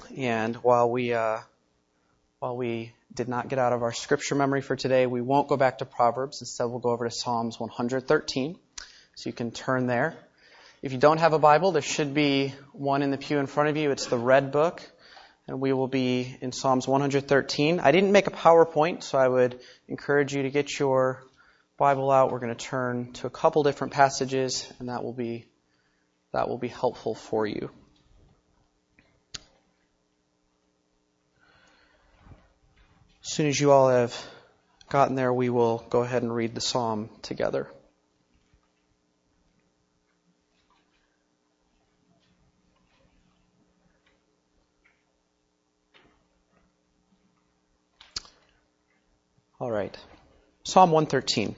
and while we did not get out of our scripture memory for today, we won't go back to Proverbs. Instead, we'll go over to Psalms 113. So you can turn there. If you don't have a Bible, there should be one in the pew in front of you. It's the red book, and we will be in Psalms 113. I didn't make a PowerPoint, so I would encourage you to get your Bible out. We're going to turn to a couple different passages, and that will be helpful for you. As soon as you all have gotten there, we will go ahead and read the psalm together. All right. Psalm 113.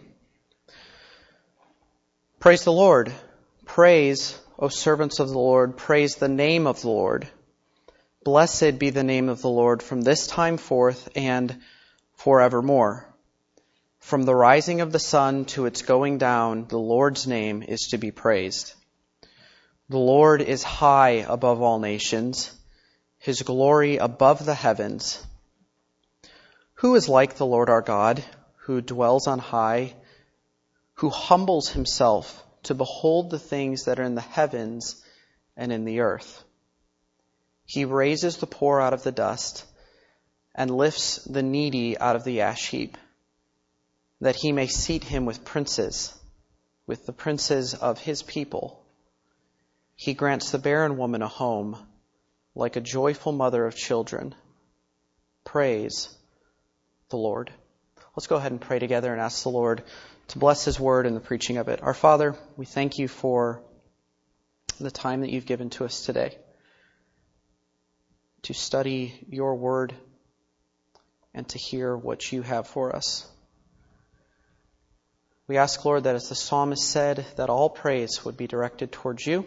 Praise the Lord. Praise, O servants of the Lord. Praise the name of the Lord. Blessed be the name of the Lord from this time forth and forevermore. From the rising of the sun to its going down, the Lord's name is to be praised. The Lord is high above all nations, His glory above the heavens. Who is like the Lord our God, who dwells on high, who humbles himself to behold the things that are in the heavens and in the earth? He raises the poor out of the dust and lifts the needy out of the ash heap, that he may seat him with princes, with the princes of his people. He grants the barren woman a home, like a joyful mother of children. Praise the Lord. Let's go ahead and pray together and ask the Lord to bless His word and the preaching of it. Our Father, we thank you for the time that you've given to us today to study your word and to hear what you have for us. We ask, Lord, that as the psalmist said, that all praise would be directed towards you.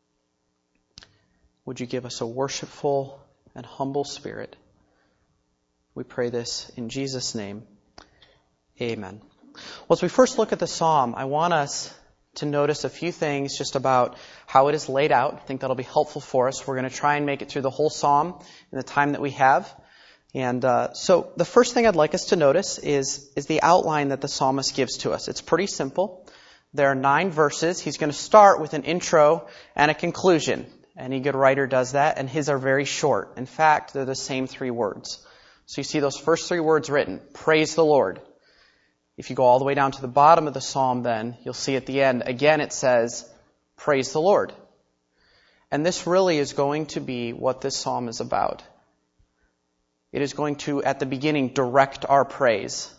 Would you give us a worshipful and humble spirit? We pray this in Jesus' name. Amen. Well, as we first look at the psalm, I want us to notice a few things just about how it is laid out. I think that'll be helpful for us. We're going to try and make it through the whole psalm in the time that we have. And so the first thing I'd like us to notice is the outline that the psalmist gives to us. It's pretty simple. There are 9 verses. He's going to start with an intro and a conclusion. Any good writer does that, and his are very short. In fact, they're the same 3 words. So you see those first 3 words written, praise the Lord. If you go all the way down to the bottom of the psalm, then you'll see at the end, again it says, praise the Lord. And this really is going to be what this psalm is about. It is going to, at the beginning, direct our praise.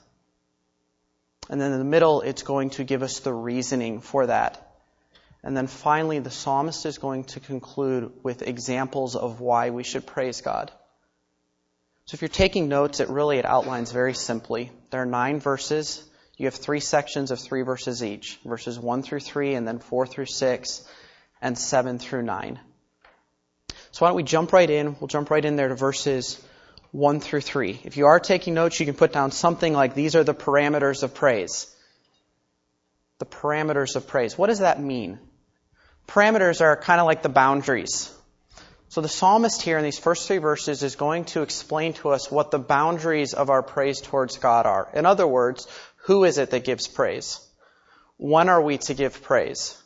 And then in the middle, it's going to give us the reasoning for that. And then finally, the psalmist is going to conclude with examples of why we should praise God. So if you're taking notes, it outlines very simply. There are 9 verses. You have 3 sections of 3 verses each. Verses 1 through 3, and then 4 through 6, and 7 through 9. So why don't we jump right in? We'll jump right in there to verses 1 through 3. If you are taking notes, you can put down something like, these are the parameters of praise. The parameters of praise. What does that mean? Parameters are kind of like the boundaries. So the psalmist here in these first 3 verses is going to explain to us what the boundaries of our praise towards God are. In other words, who is it that gives praise? When are we to give praise?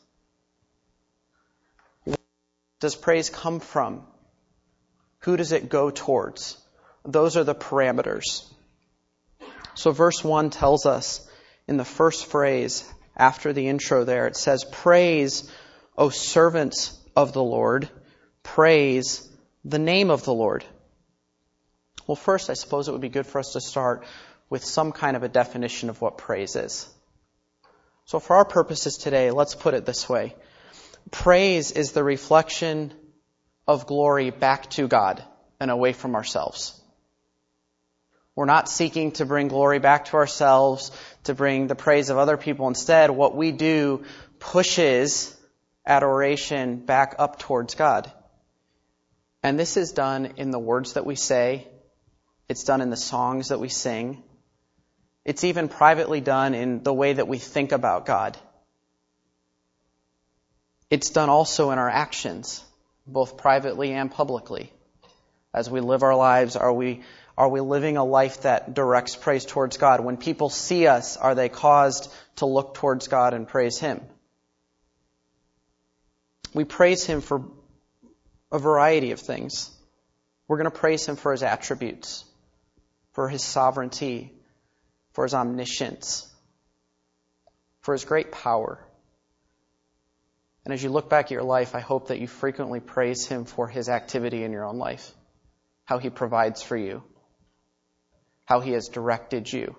Where does praise come from? Who does it go towards? Those are the parameters. So verse 1 tells us in the first phrase after the intro there, it says, praise, O servants of the Lord. Praise the name of the Lord. Well, first, I suppose it would be good for us to start with some kind of a definition of what praise is. So for our purposes today, let's put it this way. Praise is the reflection of glory back to God and away from ourselves. We're not seeking to bring glory back to ourselves, to bring the praise of other people. Instead, what we do pushes adoration back up towards God. And this is done in the words that we say. It's done in the songs that we sing. It's even privately done in the way that we think about God. It's done also in our actions, both privately and publicly. As we live our lives, are we living a life that directs praise towards God? When people see us, are they caused to look towards God and praise Him? We praise Him for a variety of things. We're going to praise Him for His attributes, for His sovereignty, for His omniscience, for His great power. And as you look back at your life, I hope that you frequently praise Him for His activity in your own life, how He provides for you, how He has directed you.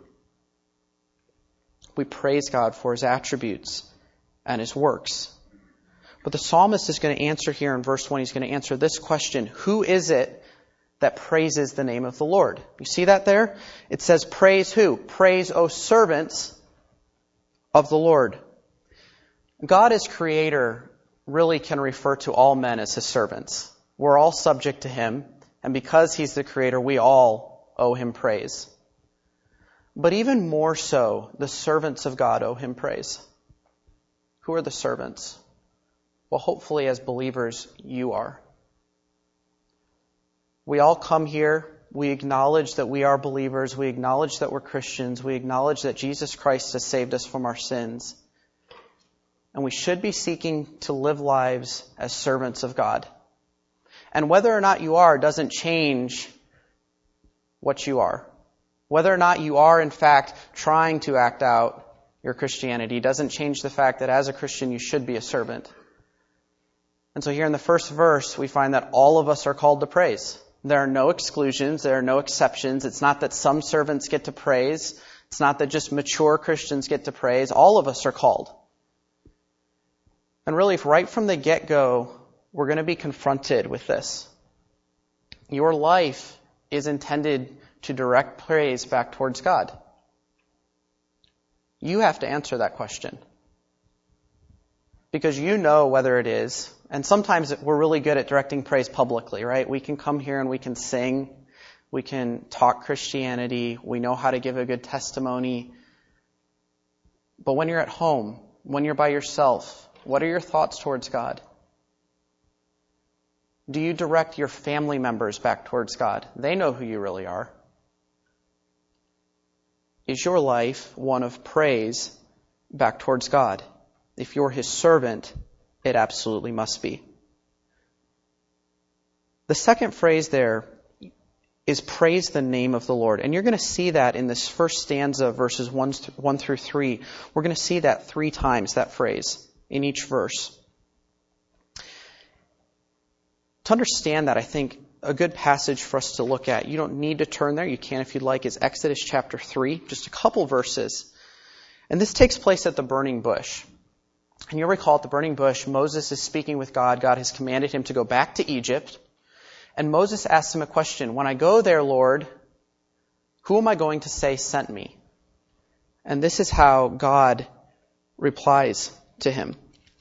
We praise God for His attributes and His works. But the psalmist is going to answer here in verse 1, he's going to answer this question: who is it that praises the name of the Lord? You see that there? It says, praise who? Praise, O servants of the Lord. God as creator really can refer to all men as His servants. We're all subject to Him, and because He's the creator, we all owe Him praise. But even more so, the servants of God owe Him praise. Who are the servants? Well, hopefully as believers, you are. We all come here, we acknowledge that we are believers, we acknowledge that we're Christians, we acknowledge that Jesus Christ has saved us from our sins. And we should be seeking to live lives as servants of God. And whether or not you are doesn't change what you are. Whether or not you are, in fact, trying to act out your Christianity doesn't change the fact that as a Christian you should be a servant. And so here in the first verse, we find that all of us are called to praise. There are no exclusions. There are no exceptions. It's not that some servants get to praise. It's not that just mature Christians get to praise. All of us are called. And really, if right from the get-go, we're going to be confronted with this. Your life is intended to direct praise back towards God. You have to answer that question. Because you know whether it is. And sometimes we're really good at directing praise publicly, right? We can come here and we can sing. We can talk Christianity. We know how to give a good testimony. But when you're at home, when you're by yourself, what are your thoughts towards God? Do you direct your family members back towards God? They know who you really are. Is your life one of praise back towards God? If you're His servant, it absolutely must be. The second phrase there is praise the name of the Lord. And you're going to see that in this first stanza, verses 1 through 3. We're going to see that 3 times, that phrase, in each verse. To understand that, I think a good passage for us to look at, you don't need to turn there, you can if you'd like, is Exodus chapter 3, just a couple verses. And this takes place at the burning bush. And you'll recall at the burning bush, Moses is speaking with God. God has commanded him to go back to Egypt. And Moses asks him a question. When I go there, Lord, who am I going to say sent me? And this is how God replies to him.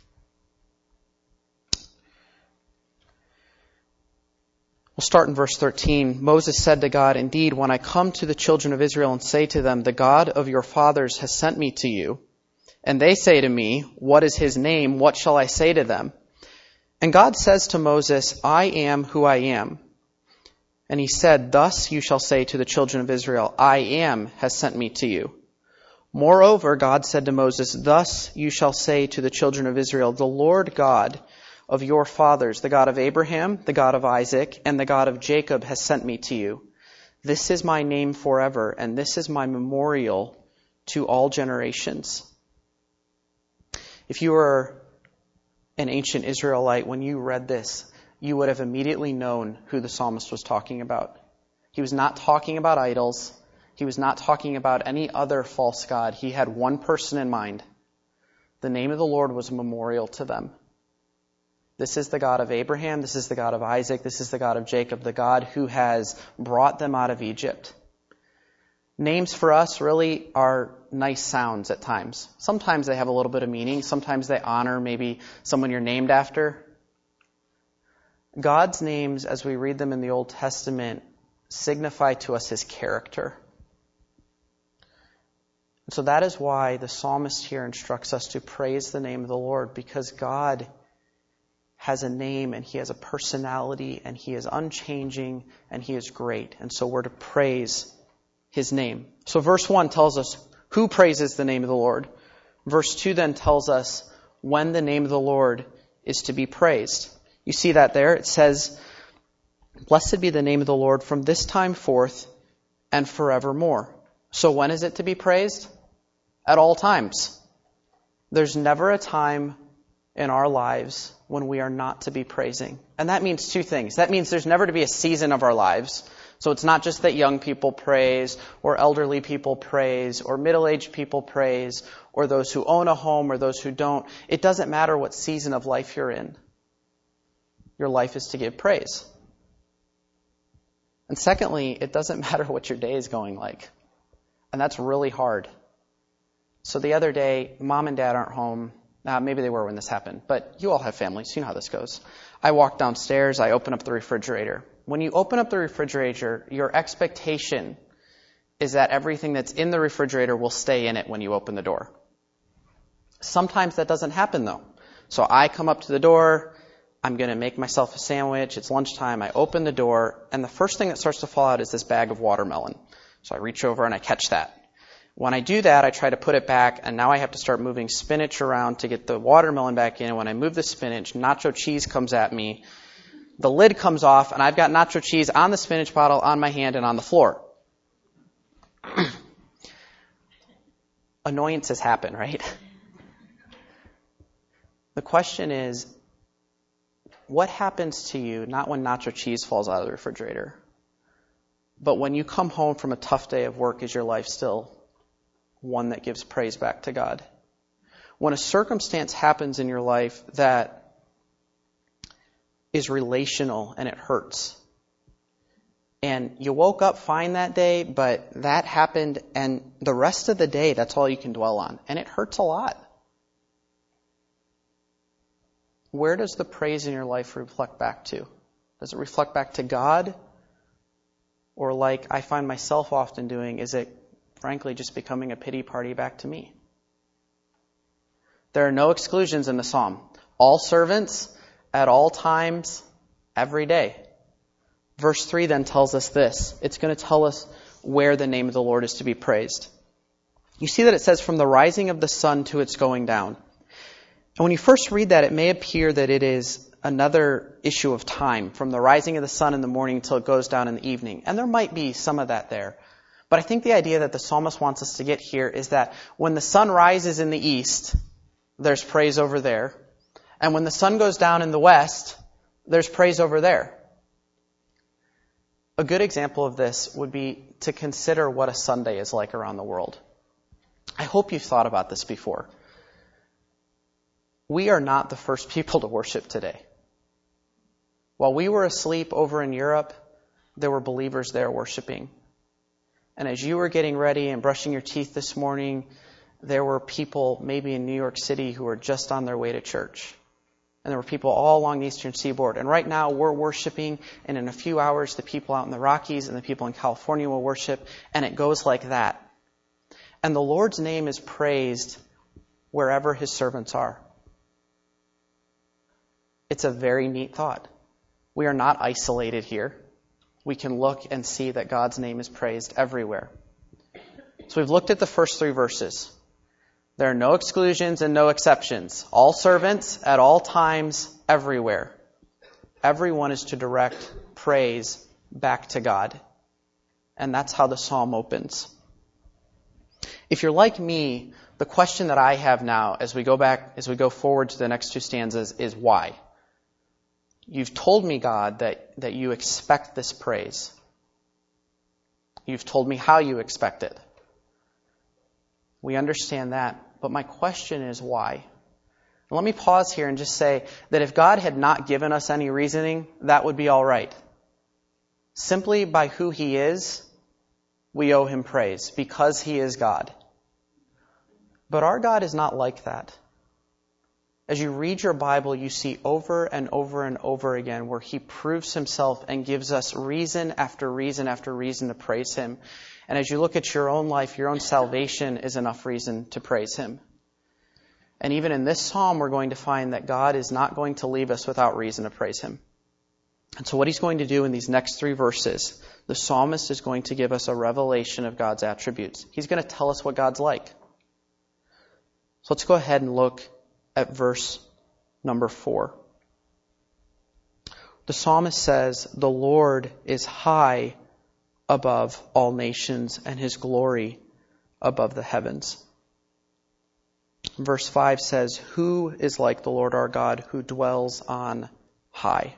We'll start in verse 13. Moses said to God, "Indeed, when I come to the children of Israel and say to them, 'The God of your fathers has sent me to you,' and they say to me, 'What is his name?' what shall I say to them?" And God says to Moses, "I am who I am." And he said, "Thus you shall say to the children of Israel, 'I am has sent me to you.'" Moreover, God said to Moses, "Thus you shall say to the children of Israel, 'The Lord God of your fathers, the God of Abraham, the God of Isaac, and the God of Jacob has sent me to you. This is my name forever, and this is my memorial to all generations." If you were an ancient Israelite, when you read this, you would have immediately known who the psalmist was talking about. He was not talking about idols. He was not talking about any other false god. He had one person in mind. The name of the Lord was a memorial to them. This is the God of Abraham. This is the God of Isaac. This is the God of Jacob, the God who has brought them out of Egypt. Names for us really are nice sounds at times. Sometimes they have a little bit of meaning. Sometimes they honor maybe someone you're named after. God's names, as we read them in the Old Testament, signify to us his character. So that is why the psalmist here instructs us to praise the name of the Lord, because God has a name and he has a personality and he is unchanging and he is great. And so we're to praise his name. So verse 1 tells us who praises the name of the Lord. Verse 2 then tells us when the name of the Lord is to be praised. You see that there? It says, blessed be the name of the Lord from this time forth and forevermore. So when is it to be praised? At all times. There's never a time in our lives when we are not to be praising. And that means two things. That means there's never to be a season of our lives. So it's not just that young people praise, or elderly people praise, or middle-aged people praise, or those who own a home, or those who don't. It doesn't matter what season of life you're in. Your life is to give praise. And secondly, it doesn't matter what your day is going like. And that's really hard. So the other day, mom and dad aren't home. Maybe they were when this happened, but you all have families. You know how this goes. I walk downstairs. I open up the refrigerator. When you open up the refrigerator, your expectation is that everything that's in the refrigerator will stay in it when you open the door. Sometimes that doesn't happen, though. So I come up to the door. I'm going to make myself a sandwich. It's lunchtime. I open the door, and the first thing that starts to fall out is this bag of watermelon. So I reach over and I catch that. When I do that, I try to put it back, and now I have to start moving spinach around to get the watermelon back in. And when I move the spinach, nacho cheese comes at me. The lid comes off, and I've got nacho cheese on the spinach bottle, on my hand, and on the floor. Annoyances happen, right? The question is, what happens to you, not when nacho cheese falls out of the refrigerator, but when you come home from a tough day of work, is your life still one that gives praise back to God? When a circumstance happens in your life that is relational and it hurts, and you woke up fine that day, but that happened, and the rest of the day, that's all you can dwell on, and it hurts a lot. Where does the praise in your life reflect back to? Does it reflect back to God? Or like I find myself often doing, is it frankly just becoming a pity party back to me? There are no exclusions in the psalm. All servants, at all times, every day. Verse 3 then tells us this. It's going to tell us where the name of the Lord is to be praised. You see that it says from the rising of the sun to its going down. And when you first read that, it may appear that it is another issue of time, from the rising of the sun in the morning until it goes down in the evening. And there might be some of that there. But I think the idea that the psalmist wants us to get here is that when the sun rises in the east, there's praise over there. And when the sun goes down in the west, there's praise over there. A good example of this would be to consider what a Sunday is like around the world. I hope you've thought about this before. We are not the first people to worship today. While we were asleep over in Europe, there were believers there worshiping. And as you were getting ready and brushing your teeth this morning, there were people maybe in New York City who were just on their way to church. And there were people all along the eastern seaboard. And right now we're worshiping, and in a few hours the people out in the Rockies and the people in California will worship, and it goes like that. And the Lord's name is praised wherever his servants are. It's a very neat thought. We are not isolated here. We can look and see that God's name is praised everywhere. So we've looked at the first three verses. There are no exclusions and no exceptions. All servants, at all times, everywhere. Everyone is to direct praise back to God. And that's how the psalm opens. If you're like me, the question that I have now as we go forward to the next two stanzas is why? You've told me, God, that you expect this praise. You've told me how you expect it. We understand that. But my question is why? Let me pause here and just say that if God had not given us any reasoning, that would be all right. Simply by who he is, we owe him praise because he is God. But our God is not like that. As you read your Bible, you see over and over and over again where he proves himself and gives us reason after reason after reason to praise him. And as you look at your own life, your own salvation is enough reason to praise him. And even in this psalm, we're going to find that God is not going to leave us without reason to praise him. And so what he's going to do in these next 3 verses, the psalmist is going to give us a revelation of God's attributes. He's going to tell us what God's like. So let's go ahead and look at verse number 4. The psalmist says, "The Lord is high above all nations, and his glory above the heavens." Verse 5 says, "Who is like the Lord our God, who dwells on high?"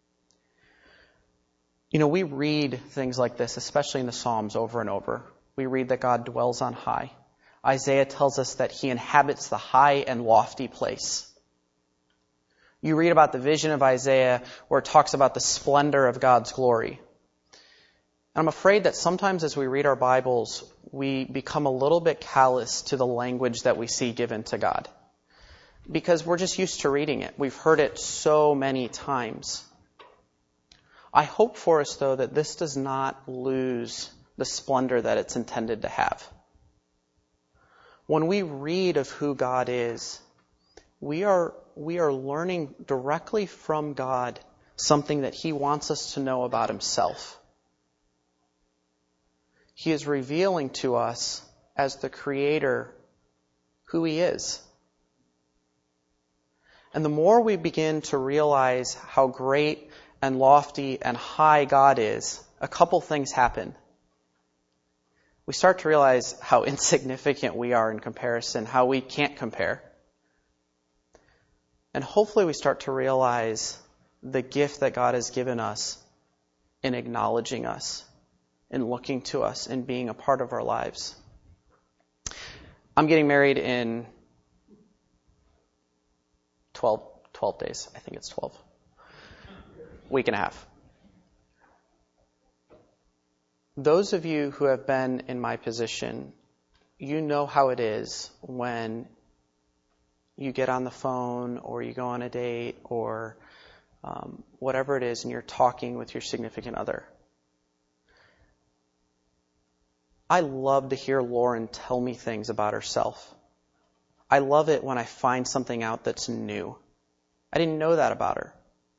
You know, we read things like this, especially in the Psalms, over and over. We read that God dwells on high. Isaiah tells us that he inhabits the high and lofty place. You read about the vision of Isaiah where it talks about the splendor of God's glory. And I'm afraid that sometimes as we read our Bibles, we become a little bit callous to the language that we see given to God. Because we're just used to reading it. We've heard it so many times. I hope for us, though, that this does not lose the splendor that it's intended to have. When we read of who God is, we are learning directly from God something that he wants us to know about himself. He is revealing to us, as the Creator, who he is. And the more we begin to realize how great and lofty and high God is, a couple things happen. We start to realize how insignificant we are in comparison, how we can't compare. And hopefully we start to realize the gift that God has given us in acknowledging us, in looking to us, in being a part of our lives. I'm getting married in 12 days. I think it's 12. Week and a half. Those of you who have been in my position, you know how it is when you get on the phone or you go on a date or whatever it is and you're talking with your significant other. I love to hear Lauren tell me things about herself. I love it when I find something out that's new. I didn't know that about her.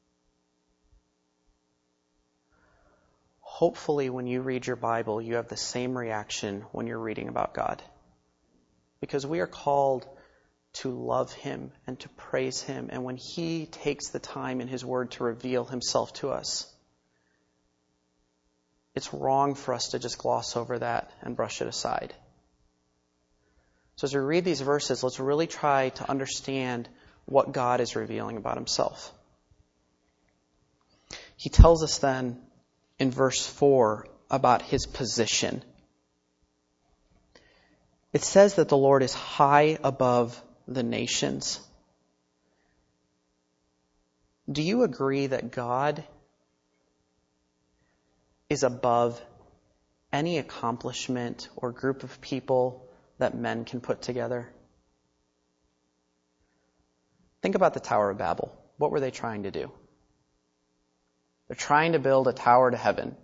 Hopefully, when you read your Bible, you have the same reaction when you're reading about God. Because we are called to love him and to praise him. And when he takes the time in his word to reveal himself to us, it's wrong for us to just gloss over that and brush it aside. So as we read these verses, let's really try to understand what God is revealing about himself. He tells us then in verse 4 about his position. It says that the Lord is high above the nations. Do you agree that God is above any accomplishment or group of people that men can put together? Think about the Tower of Babel. What were they trying to do? They're trying to build a tower to heaven.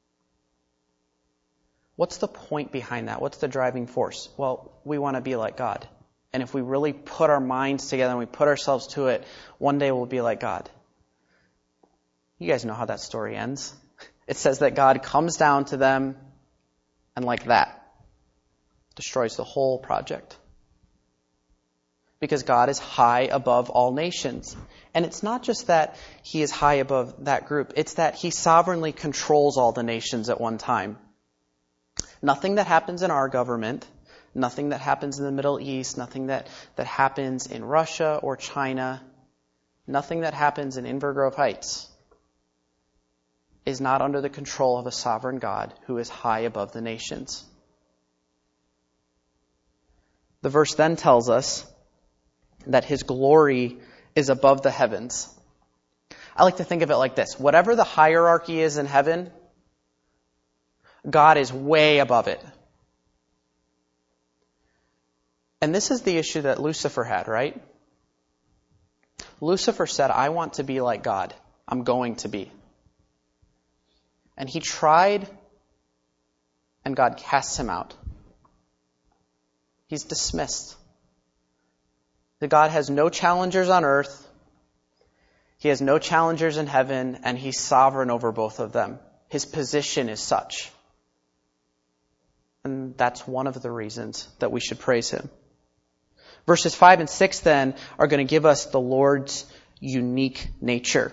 What's the point behind that? What's the driving force? Well, we want to be like God. And if we really put our minds together and we put ourselves to it, one day we'll be like God. You guys know how that story ends. It says that God comes down to them and like that, destroys the whole project. Because God is high above all nations. And it's not just that he is high above that group. It's that he sovereignly controls all the nations at one time. Nothing that happens in our government, nothing that happens in the Middle East, nothing that happens in Russia or China, nothing that happens in Inver Grove Heights is not under the control of a sovereign God who is high above the nations. The verse then tells us that his glory is above the heavens. I like to think of it like this. Whatever the hierarchy is in heaven, God is way above it. And this is the issue that Lucifer had, right? Lucifer said, I want to be like God. I'm going to be. And he tried, and God casts him out. He's dismissed. That God has no challengers on earth, He has no challengers in heaven, and He's sovereign over both of them. His position is such. And that's one of the reasons that we should praise Him. Verses 5 and 6 then are going to give us the Lord's unique nature.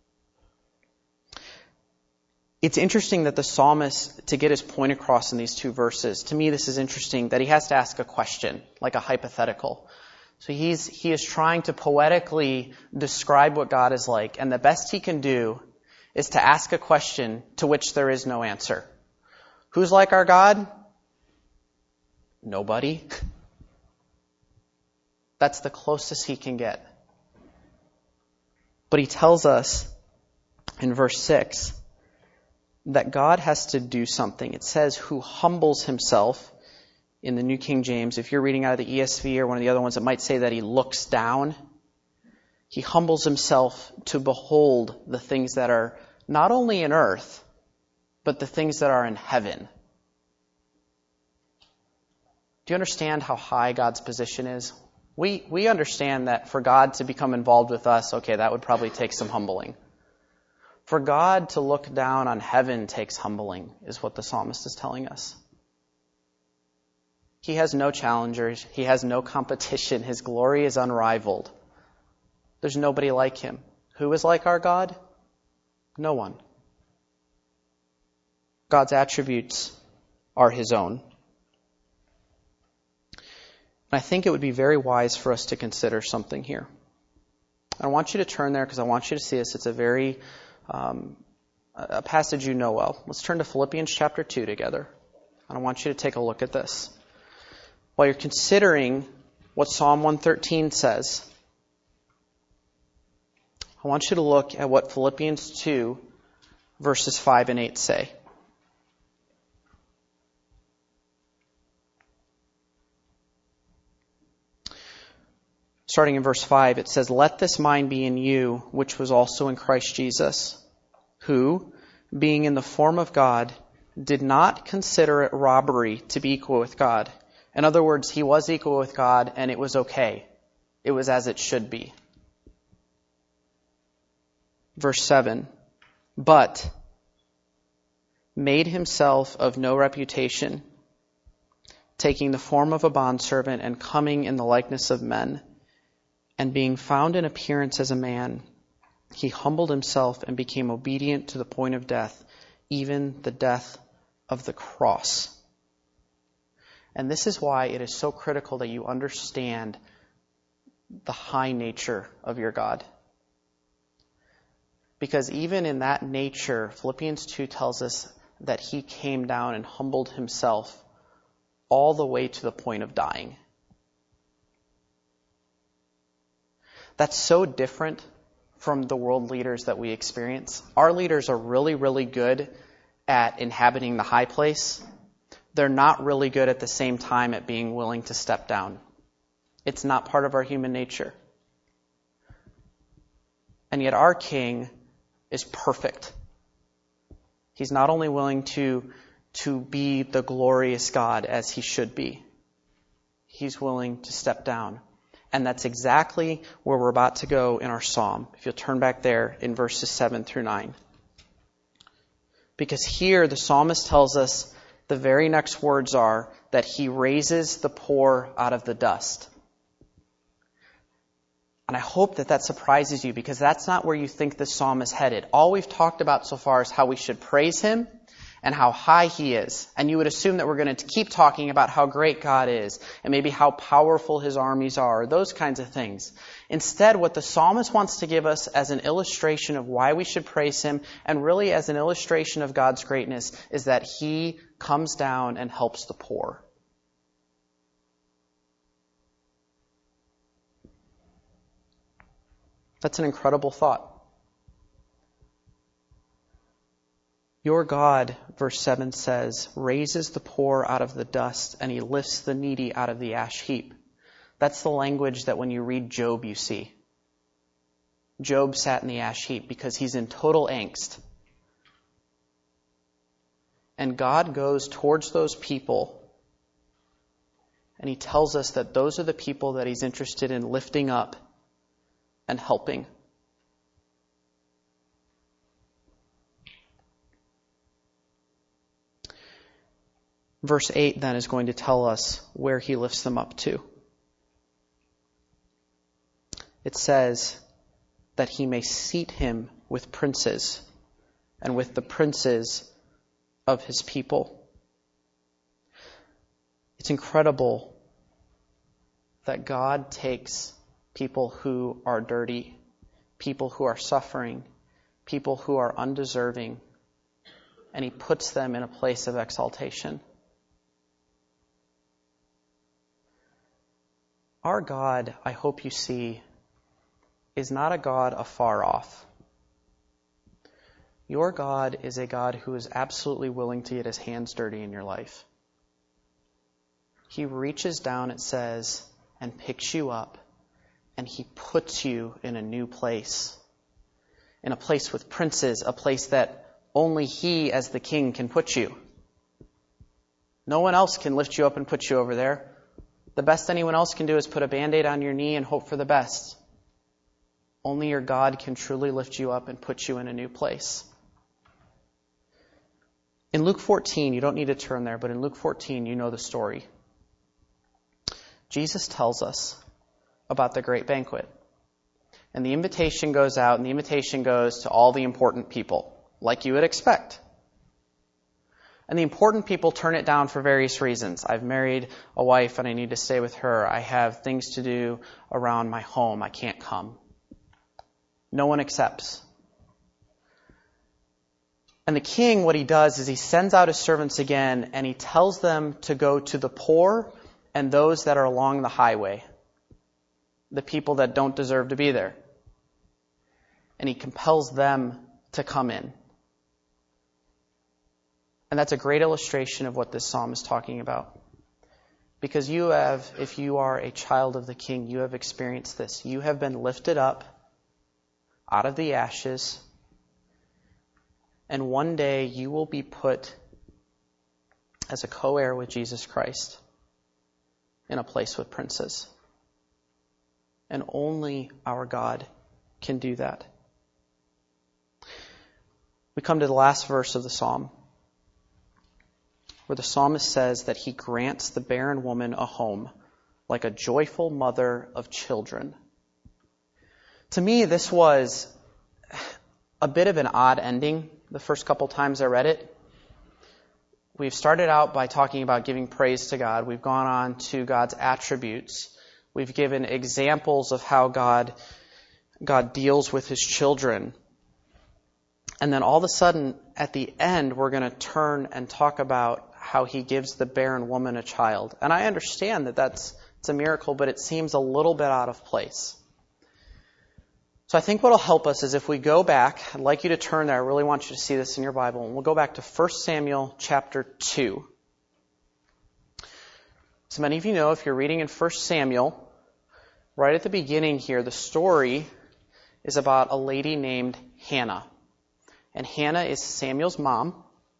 It's interesting that the psalmist, to get his point across in these two verses, to me this is interesting, that he has to ask a question, like a hypothetical. So he is trying to poetically describe what God is like, and the best he can do is to ask a question to which there is no answer. Who's like our God? Nobody. That's the closest he can get. But he tells us in verse 6 that God has to do something. It says, who humbles himself. In the New King James, if you're reading out of the ESV or one of the other ones, it might say that he looks down. He humbles himself to behold the things that are not only in earth, but the things that are in heaven. Do you understand how high God's position is? We understand that for God to become involved with us, okay, that would probably take some humbling. For God to look down on heaven takes humbling, is what the psalmist is telling us. He has no challengers. He has no competition. His glory is unrivaled. There's nobody like him. Who is like our God? No one. God's attributes are his own. I think it would be very wise for us to consider something here. I want you to turn there because I want you to see this. It's a passage you know well. Let's turn to Philippians chapter 2 together. And I want you to take a look at this. While you're considering what Psalm 113 says, I want you to look at what Philippians 2, verses 5 and 8 say. Starting in verse 5, it says, let this mind be in you, which was also in Christ Jesus, who, being in the form of God, did not consider it robbery to be equal with God. In other words, he was equal with God, and it was okay. It was as it should be. Verse 7, but made himself of no reputation, taking the form of a bondservant and coming in the likeness of men, and being found in appearance as a man, he humbled himself and became obedient to the point of death, even the death of the cross. And this is why it is so critical that you understand the high nature of your God. Because even in that nature, Philippians 2 tells us that he came down and humbled himself all the way to the point of dying. That's so different from the world leaders that we experience. Our leaders are really, really good at inhabiting the high place. They're not really good at the same time at being willing to step down. It's not part of our human nature. And yet our King is perfect. He's not only willing to be the glorious God as he should be, he's willing to step down. And that's exactly where we're about to go in our psalm. If you'll turn back there in verses 7 through 9. Because here the psalmist tells us the very next words are that he raises the poor out of the dust. And I hope that surprises you, because that's not where you think this psalm is headed. All we've talked about so far is how we should praise him and how high he is. And you would assume that we're going to keep talking about how great God is and maybe how powerful his armies are, those kinds of things. Instead, what the psalmist wants to give us as an illustration of why we should praise him, and really as an illustration of God's greatness, is that he comes down and helps the poor. That's an incredible thought. Your God, verse 7 says, raises the poor out of the dust, and he lifts the needy out of the ash heap. That's the language that when you read Job you see. Job sat in the ash heap because he's in total angst. And God goes towards those people And he tells us that those are the people that he's interested in lifting up and helping. Verse 8 then is going to tell us where he lifts them up to. It says that he may seat him with princes and with the princes of his people. It's incredible that God takes people who are dirty, people who are suffering, people who are undeserving, and he puts them in a place of exaltation. Our God, I hope you see, is not a God afar off. Your God is a God who is absolutely willing to get his hands dirty in your life. He reaches down, it says, and picks you up, and he puts you in a new place. In a place with princes, a place that only he as the king can put you. No one else can lift you up and put you over there. The best anyone else can do is put a Band-Aid on your knee and hope for the best. Only your God can truly lift you up and put you in a new place. In Luke 14, you don't need to turn there, but in Luke 14, you know the story. Jesus tells us about the great banquet. And the invitation goes out, and the invitation goes to all the important people, like you would expect. And the important people turn it down for various reasons. I've married a wife and I need to stay with her. I have things to do around my home. I can't come. No one accepts. And the king, what he does is he sends out his servants again and he tells them to go to the poor and those that are along the highway, the people that don't deserve to be there. And he compels them to come in. And that's a great illustration of what this psalm is talking about. Because you have, if you are a child of the King, you have experienced this. You have been lifted up out of the ashes, and one day you will be put as a co-heir with Jesus Christ in a place with princes. And only our God can do that. We come to the last verse of the psalm, where the psalmist says that he grants the barren woman a home, like a joyful mother of children. To me, this was a bit of an odd ending the first couple times I read it. We've started out by talking about giving praise to God. We've gone on to God's attributes. We've given examples of how God deals with his children. And then all of a sudden, at the end, we're going to turn and talk about how he gives the barren woman a child. And I understand that it's a miracle, but it seems a little bit out of place. So I think what will help us is if we go back, I'd like you to turn there. I really want you to see this in your Bible. And we'll go back to 1 Samuel chapter 2. So many of you know, if you're reading in 1 Samuel, right at the beginning here, the story is about a lady named Hannah. And Hannah is Samuel's mom.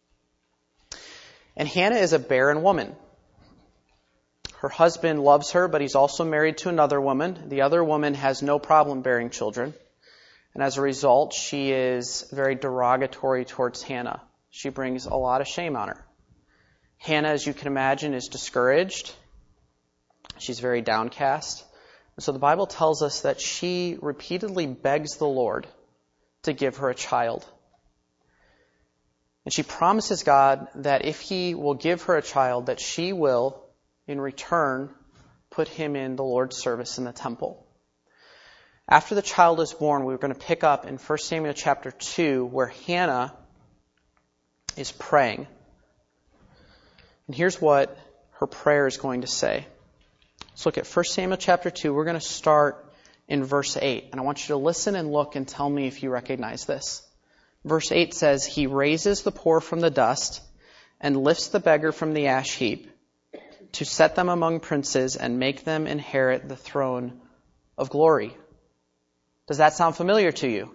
And Hannah is a barren woman. Her husband loves her, but he's also married to another woman. The other woman has no problem bearing children. And as a result, she is very derogatory towards Hannah. She brings a lot of shame on her. Hannah, as you can imagine, is discouraged. She's very downcast. And so the Bible tells us that she repeatedly begs the Lord to give her a child. And she promises God that if he will give her a child, that she will, in return, put him in the Lord's service in the temple. After the child is born, we're going to pick up in 1 Samuel chapter 2, where Hannah is praying. And here's what her prayer is going to say. Let's look at 1 Samuel chapter 2. We're going to start in verse 8. And I want you to listen and look and tell me if you recognize this. Verse 8 says, "He raises the poor from the dust and lifts the beggar from the ash heap to set them among princes and make them inherit the throne of glory." Does that sound familiar to you?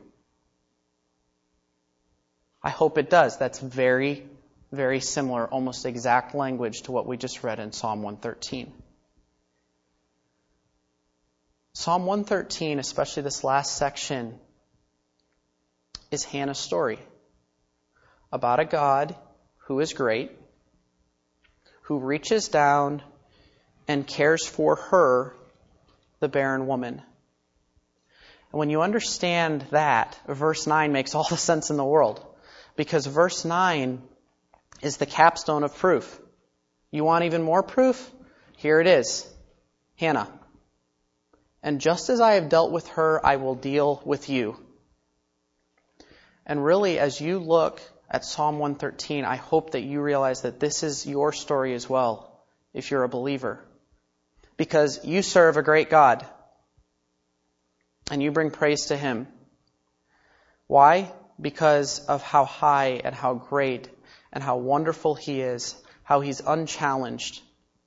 I hope it does. That's very, very similar, almost exact language to what we just read in Psalm 113. Psalm 113, especially this last section, is Hannah's story about a God who is great, who reaches down and cares for her, the barren woman. And when you understand that, verse 9 makes all the sense in the world, because verse 9 is the capstone of proof. You want even more proof? Here it is. Hannah. And just as I have dealt with her, I will deal with you. And really, as you look at Psalm 113, I hope that you realize that this is your story as well, if you're a believer. Because you serve a great God. And you bring praise to Him. Why? Because of how high and how great and how wonderful He is, how He's unchallenged.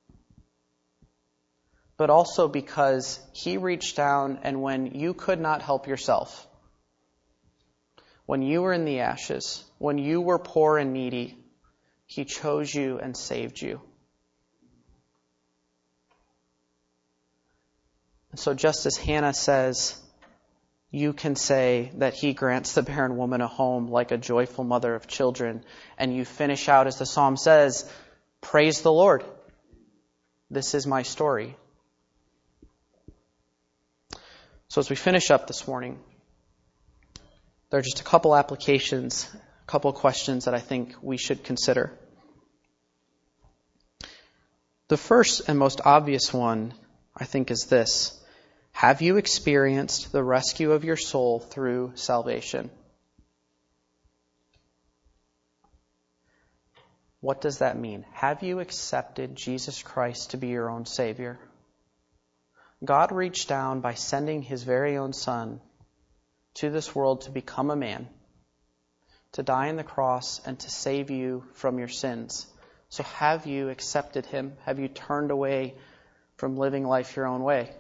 But also because He reached down, and when you could not help yourself, when you were in the ashes, when you were poor and needy, He chose you and saved you. And so just as Hannah says, you can say that He grants the barren woman a home like a joyful mother of children. And you finish out, as the psalm says, praise the Lord. This is my story. So as we finish up this morning, there are just a couple applications, a couple questions that I think we should consider. The first and most obvious one, I think, is this. Have you experienced the rescue of your soul through salvation? What does that mean? Have you accepted Jesus Christ to be your own Savior? God reached down by sending His very own Son to this world to become a man, to die on the cross, and to save you from your sins. So have you accepted Him? Have you turned away from living life your own way?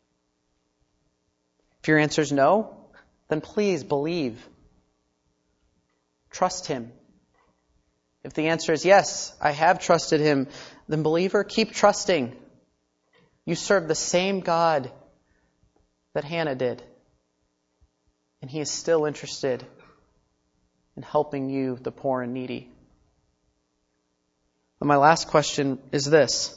If your answer is no, then please believe. Trust Him. If the answer is yes, I have trusted Him, then believer, keep trusting. You serve the same God that Hannah did. And He is still interested in helping you, the poor and needy. And my last question is this.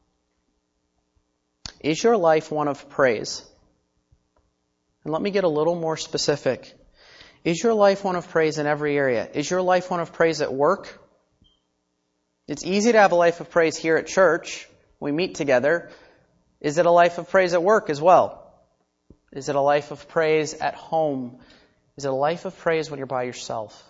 Is your life one of praise? And let me get a little more specific. Is your life one of praise in every area? Is your life one of praise at work? It's easy to have a life of praise here at church. We meet together. Is it a life of praise at work as well? Is it a life of praise at home? Is it a life of praise when you're by yourself?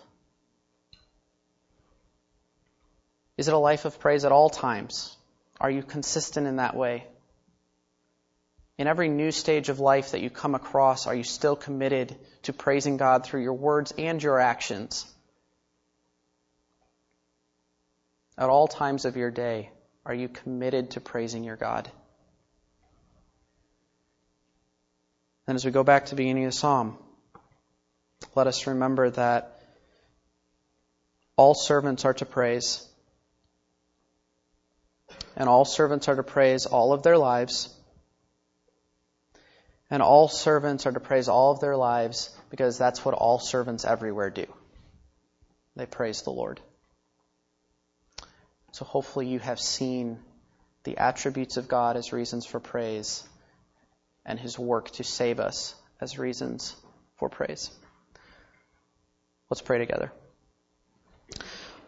Is it a life of praise at all times? Are you consistent in that way? In every new stage of life that you come across, are you still committed to praising God through your words and your actions? At all times of your day, are you committed to praising your God? And as we go back to the beginning of the psalm, let us remember that all servants are to praise. And all servants are to praise all of their lives. And all servants are to praise all of their lives because that's what all servants everywhere do. They praise the Lord. So hopefully you have seen the attributes of God as reasons for praise and His work to save us as reasons for praise. Let's pray together.